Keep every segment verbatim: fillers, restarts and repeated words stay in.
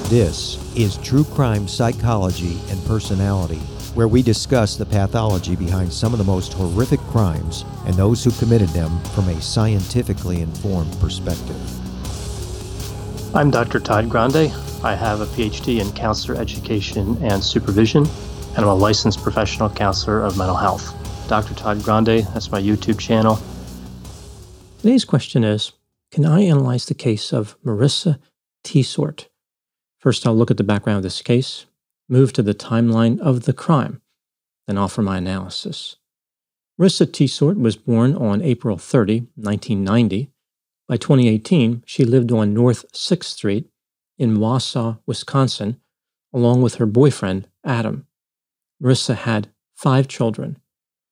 This is True Crime Psychology and Personality, where we discuss the pathology behind some of the most horrific crimes and those who committed them from a scientifically informed perspective. I'm Doctor Todd Grande. I have a P H D in counselor education and supervision, and I'm a licensed professional counselor of mental health. Doctor Todd Grande, that's my YouTube channel. Today's question is, can I analyze the case of Marissa Tsort? First, I'll look at the background of this case, move to the timeline of the crime, then offer my analysis. Marissa Tsort was born on April thirtieth, nineteen ninety. By twenty eighteen, she lived on North sixth Street in Wausau, Wisconsin, along with her boyfriend, Adam. Marissa had five children.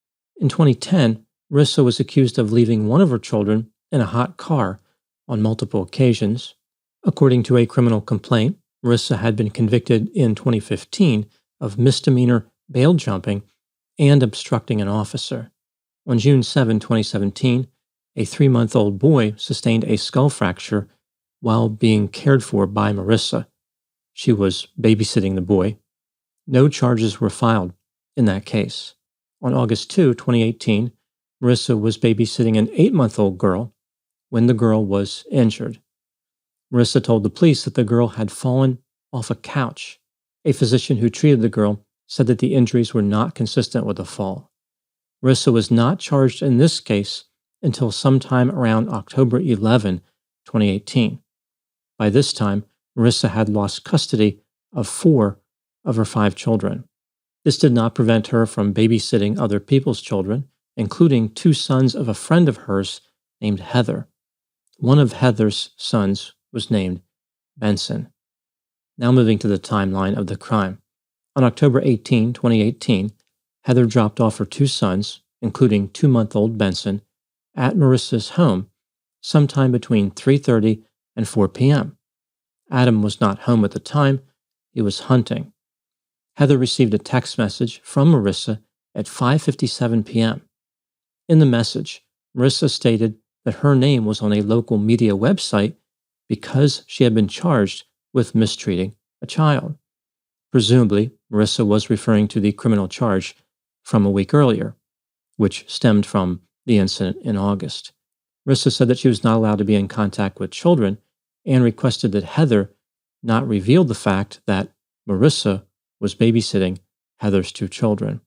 In twenty ten, Marissa was accused of leaving one of her children in a hot car on multiple occasions. According to a criminal complaint, Marissa had been convicted in twenty fifteen of misdemeanor bail jumping and obstructing an officer. On June seventh, twenty seventeen, a three-month-old boy sustained a skull fracture while being cared for by Marissa. She was babysitting the boy. No charges were filed in that case. On August second, twenty eighteen, Marissa was babysitting an eight-month-old girl when the girl was injured. Marissa told the police that the girl had fallen off a couch. A physician who treated the girl said that the injuries were not consistent with a fall. Marissa was not charged in this case until sometime around October eleventh, twenty eighteen. By this time, Marissa had lost custody of four of her five children. This did not prevent her from babysitting other people's children, including two sons of a friend of hers named Heather. One of Heather's sons was named Benson. Now moving to the timeline of the crime. On October eighteenth, twenty eighteen, Heather dropped off her two sons, including two-month-old Benson, at Marissa's home sometime between three thirty and four p.m. Adam was not home at the time. He was hunting. Heather received a text message from Marissa at five fifty-seven p.m. In the message, Marissa stated that her name was on a local media website because she had been charged with mistreating a child. Presumably, Marissa was referring to the criminal charge from a week earlier, which stemmed from the incident in August. Marissa said that she was not allowed to be in contact with children and requested that Heather not reveal the fact that Marissa was babysitting Heather's two children.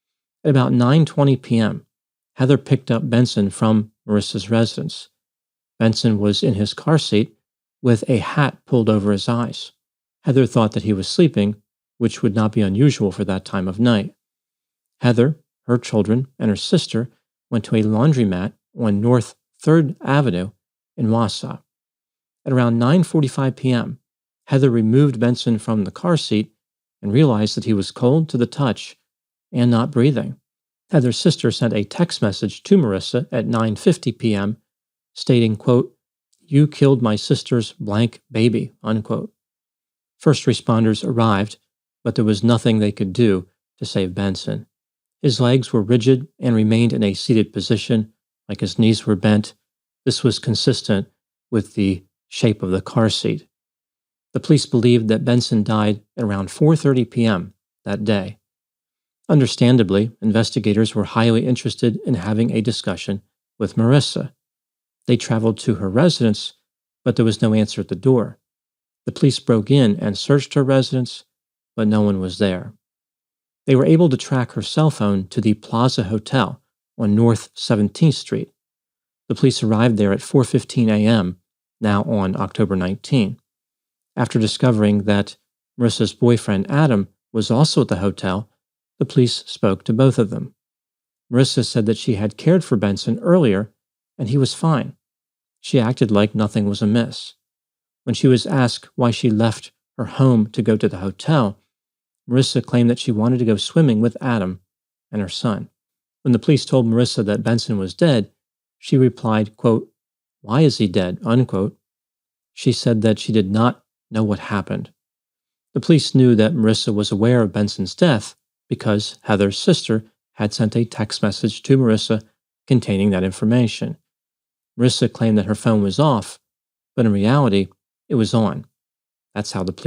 At about nine twenty p.m., Heather picked up Benson from Marissa's residence. Benson was in his car seat with a hat pulled over his eyes. Heather thought that he was sleeping, which would not be unusual for that time of night. Heather, her children, and her sister went to a laundromat on North third Avenue in Wausau. At around nine forty-five p.m., Heather removed Benson from the car seat and realized that he was cold to the touch and not breathing. Heather's sister sent a text message to Marissa at nine fifty p.m. stating, quote, "You killed my sister's blank baby," unquote. First responders arrived, but there was nothing they could do to save Benson. His legs were rigid and remained in a seated position, like his knees were bent. This was consistent with the shape of the car seat. The police believed that Benson died at around four thirty p.m. that day. Understandably, investigators were highly interested in having a discussion with Marissa. They traveled to her residence, but there was no answer at the door. The police broke in and searched her residence, but no one was there. They were able to track her cell phone to the Plaza Hotel on North seventeenth Street. The police arrived there at four fifteen a.m., now on October nineteenth. After discovering that Marissa's boyfriend, Adam, was also at the hotel, the police spoke to both of them. Marissa said that she had cared for Benson earlier, and he was fine. She acted like nothing was amiss. When she was asked why she left her home to go to the hotel, Marissa claimed that she wanted to go swimming with Adam and her son. When the police told Marissa that Benson was dead, she replied, quote, "Why is he dead?" unquote. She said that she did not know what happened. The police knew that Marissa was aware of Benson's death because Heather's sister had sent a text message to Marissa containing that information. Marissa claimed that her phone was off, but in reality, it was on. That's how the police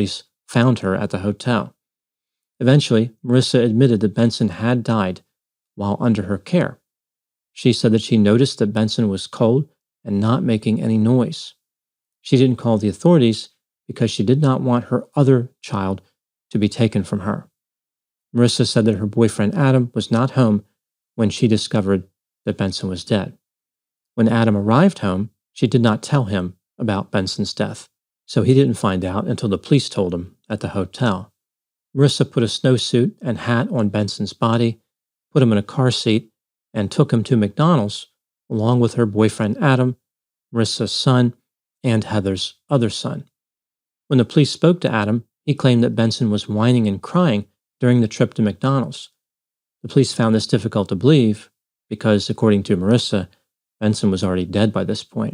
found her at the hotel. Eventually, Marissa admitted that Benson had died while under her care. She said that she noticed that Benson was cold and not making any noise. She didn't call the authorities because she did not want her other child to be taken from her. Marissa said that her boyfriend Adam was not home when she discovered that Benson was dead. When Adam arrived home, she did not tell him about Benson's death, so he didn't find out until the police told him at the hotel. Marissa put a snowsuit and hat on Benson's body, put him in a car seat, and took him to McDonald's along with her boyfriend Adam, Marissa's son, and Heather's other son. When the police spoke to Adam, he claimed that Benson was whining and crying during the trip to McDonald's. The police found this difficult to believe because, according to Marissa, Benson was already dead by this point.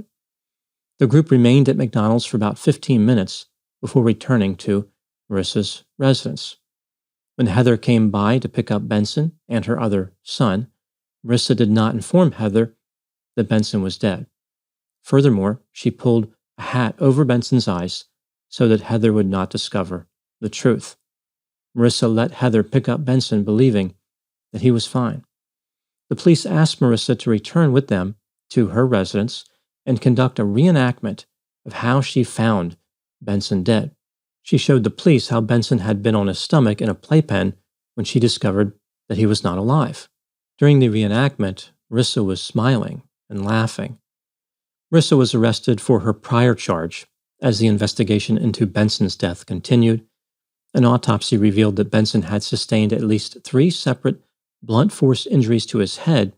The group remained at McDonald's for about fifteen minutes before returning to Marissa's residence. When Heather came by to pick up Benson and her other son, Marissa did not inform Heather that Benson was dead. Furthermore, she pulled a hat over Benson's eyes so that Heather would not discover the truth. Marissa let Heather pick up Benson, believing that he was fine. The police asked Marissa to return with them to her residence and conduct a reenactment of how she found Benson dead. She showed the police how Benson had been on his stomach in a playpen when she discovered that he was not alive. During the reenactment, Marissa was smiling and laughing. Marissa was arrested for her prior charge as the investigation into Benson's death continued. An autopsy revealed that Benson had sustained at least three separate blunt force injuries to his head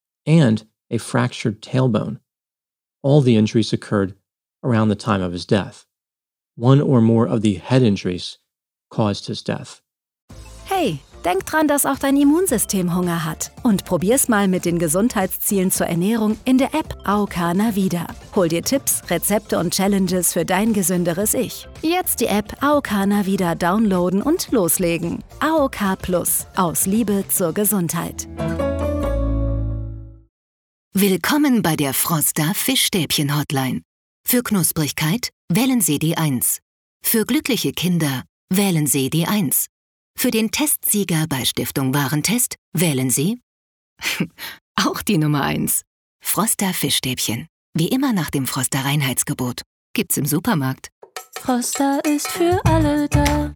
and a fractured tailbone. All the injuries occurred around the time of his death. One or more of the head injuries caused his death. Hey, denk dran, dass auch dein Immunsystem Hunger hat. Und probier's mal mit den Gesundheitszielen zur Ernährung in der App A O K Navida. Hol dir Tipps, Rezepte und Challenges für dein gesünderes Ich. Jetzt die App A O K Navida downloaden und loslegen. A O K Plus. Aus Liebe zur Gesundheit. Willkommen bei der Froster Fischstäbchen-Hotline. Für Knusprigkeit wählen Sie die eins. Für glückliche Kinder wählen Sie die eins. Für den Testsieger bei Stiftung Warentest wählen Sie auch die Nummer eins. Froster Fischstäbchen. Wie immer nach dem Froster Reinheitsgebot. Gibt's im Supermarkt. Froster ist für alle da.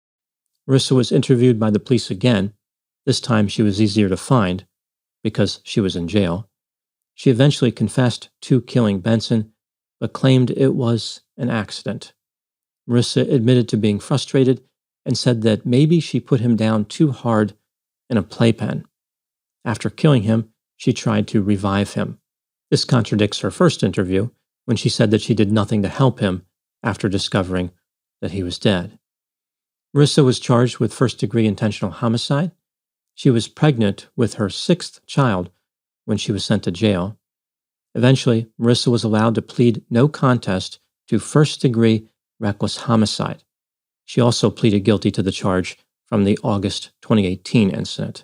Marissa was interviewed by the police again. This time she was easier to find because she was in jail. She eventually confessed to killing Benson, but claimed it was an accident. Marissa admitted to being frustrated and said that maybe she put him down too hard in a playpen. After killing him, she tried to revive him. This contradicts her first interview when she said that she did nothing to help him after discovering that he was dead. Marissa was charged with first-degree intentional homicide. She was pregnant with her sixth child when she was sent to jail. Eventually, Marissa was allowed to plead no contest to first-degree reckless homicide. She also pleaded guilty to the charge from the August twenty eighteen incident.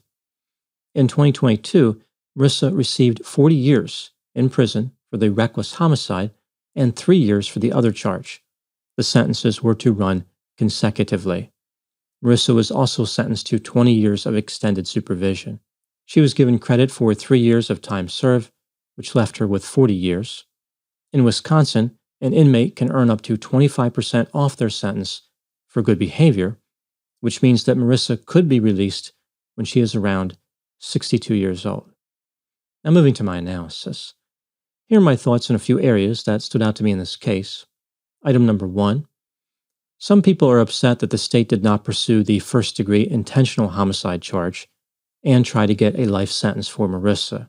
In twenty twenty-two, Marissa received forty years in prison for the reckless homicide and three years for the other charge. The sentences were to run consecutively. Marissa was also sentenced to twenty years of extended supervision. She was given credit for three years of time served, which left her with forty years. In Wisconsin, an inmate can earn up to twenty-five percent off their sentence for good behavior, which means that Marissa could be released when she is around sixty-two years old. Now moving to my analysis. Here are my thoughts on a few areas that stood out to me in this case. Item number one. Some people are upset that the state did not pursue the first-degree intentional homicide charge and try to get a life sentence for Marissa.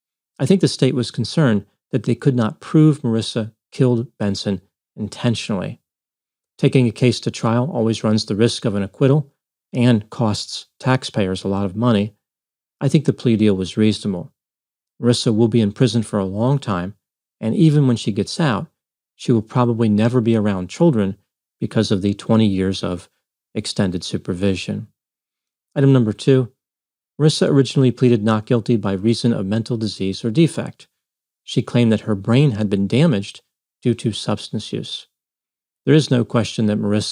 I think the state was concerned that they could not prove Marissa killed Benson intentionally. Taking a case to trial always runs the risk of an acquittal and costs taxpayers a lot of money. I think the plea deal was reasonable. Marissa will be in prison for a long time, and even when she gets out, she will probably never be around children because of the twenty years of extended supervision. Item number two, Marissa originally pleaded not guilty by reason of mental disease or defect. She claimed that her brain had been damaged due to substance use. There is no question that Marissa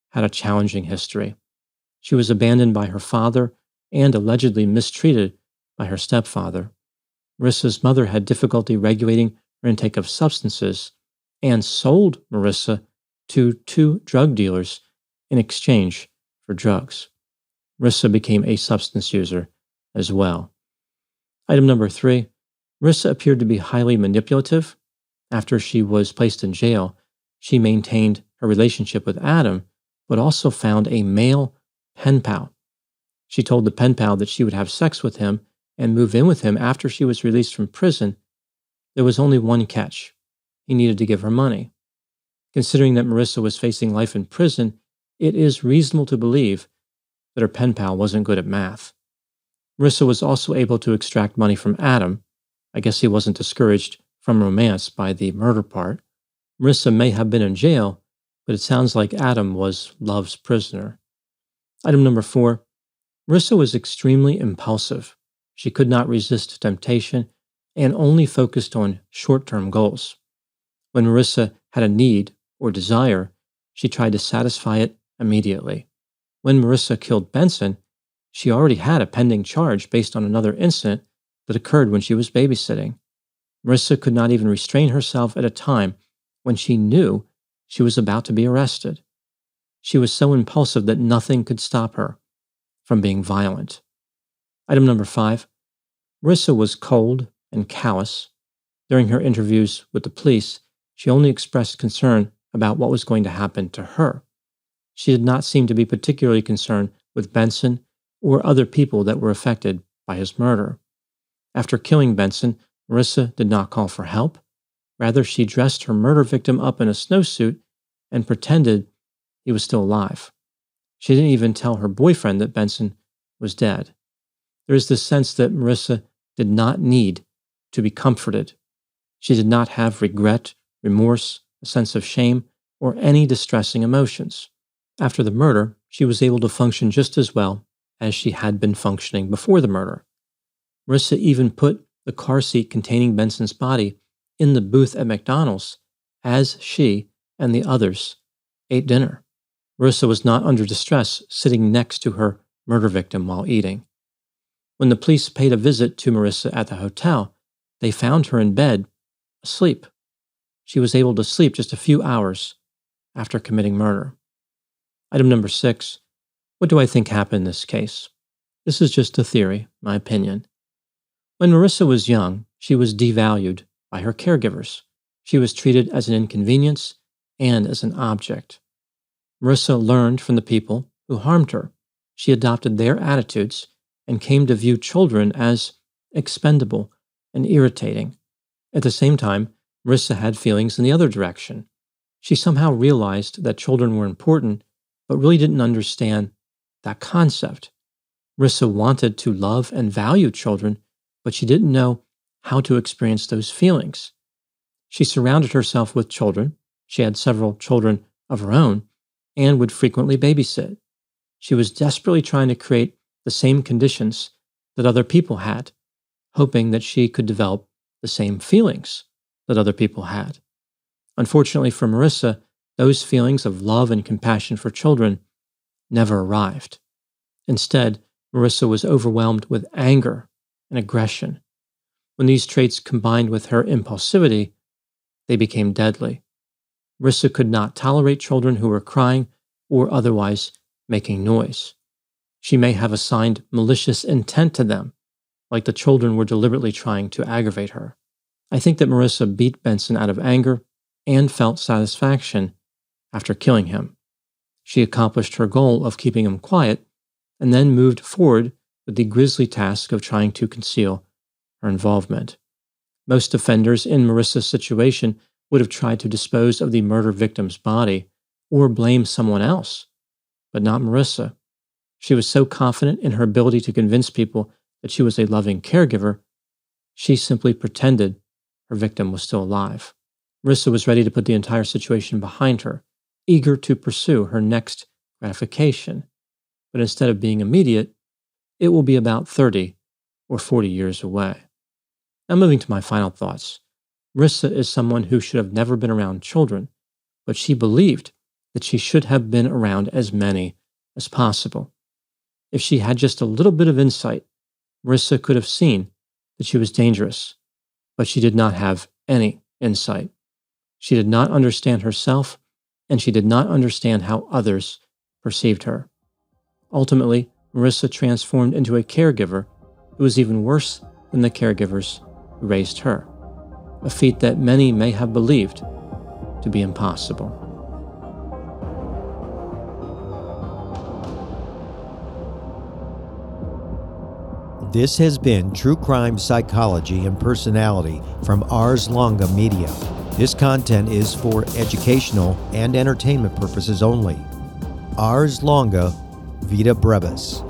had a challenging history. She was abandoned by her father and allegedly mistreated by her stepfather. Marissa's mother had difficulty regulating her intake of substances and sold Marissa to two drug dealers in exchange for drugs. Marissa became a substance user as well. Item number three, Marissa appeared to be highly manipulative. After she was placed in jail, she maintained her relationship with Adam, but also found a male pen pal. She told the pen pal that she would have sex with him and move in with him after she was released from prison. There was only one catch. He needed to give her money. Considering that Marissa was facing life in prison, it is reasonable to believe that her pen pal wasn't good at math. Marissa was also able to extract money from Adam. I guess he wasn't discouraged from romance by the murder part. Marissa may have been in jail, but it sounds like Adam was love's prisoner. Item number four, Marissa was extremely impulsive. She could not resist temptation and only focused on short-term goals. When Marissa had a need or desire, she tried to satisfy it immediately. When Marissa killed Benson, she already had a pending charge based on another incident that occurred when she was babysitting. Marissa could not even restrain herself at a time when she knew she was about to be arrested. She was so impulsive that nothing could stop her from being violent. Item number five, Marissa was cold and callous. During her interviews with the police, she only expressed concern about what was going to happen to her. She did not seem to be particularly concerned with Benson or other people that were affected by his murder. After killing Benson, Marissa did not call for help. Rather, she dressed her murder victim up in a snowsuit and pretended he was still alive. She didn't even tell her boyfriend that Benson was dead. There is this sense that Marissa did not need to be comforted. She did not have regret, remorse, a sense of shame, or any distressing emotions. After the murder, she was able to function just as well as she had been functioning before the murder. Marissa even put the car seat containing Benson's body in the booth at McDonald's as she and the others ate dinner. Marissa was not under distress sitting next to her murder victim while eating. When the police paid a visit to Marissa at the hotel, they found her in bed, asleep. She was able to sleep just a few hours after committing murder. Item number six, what do I think happened in this case? This is just a theory, my opinion. When Marissa was young, she was devalued by her caregivers. She was treated as an inconvenience and as an object. Marissa learned from the people who harmed her. She adopted their attitudes and came to view children as expendable and irritating. At the same time, Marissa had feelings in the other direction. She somehow realized that children were important, but really didn't understand that concept. Marissa wanted to love and value children, but she didn't know how to experience those feelings. She surrounded herself with children. She had several children of her own and would frequently babysit. She was desperately trying to create the same conditions that other people had, hoping that she could develop the same feelings that other people had. Unfortunately for Marissa, those feelings of love and compassion for children never arrived. Instead, Marissa was overwhelmed with anger and aggression. When these traits combined with her impulsivity, they became deadly. Marissa could not tolerate children who were crying or otherwise making noise. She may have assigned malicious intent to them, like the children were deliberately trying to aggravate her. I think that Marissa beat Benson out of anger and felt satisfaction after killing him. She accomplished her goal of keeping him quiet and then moved forward with the grisly task of trying to conceal her involvement. Most offenders in Marissa's situation would have tried to dispose of the murder victim's body or blame someone else, but not Marissa. She was so confident in her ability to convince people that she was a loving caregiver, she simply pretended her victim was still alive. Marissa was ready to put the entire situation behind her, eager to pursue her next gratification. But instead of being immediate, it will be about thirty or forty years away. Now moving to my final thoughts. Marissa is someone who should have never been around children, but she believed that she should have been around as many as possible. If she had just a little bit of insight, Marissa could have seen that she was dangerous, but she did not have any insight. She did not understand herself, and she did not understand how others perceived her. Ultimately, Marissa transformed into a caregiver who was even worse than the caregivers who raised her, a feat that many may have believed to be impossible. This has been True Crime Psychology and Personality from Ars Longa Media. This content is for educational and entertainment purposes only. Ars Longa, Vita Brevis.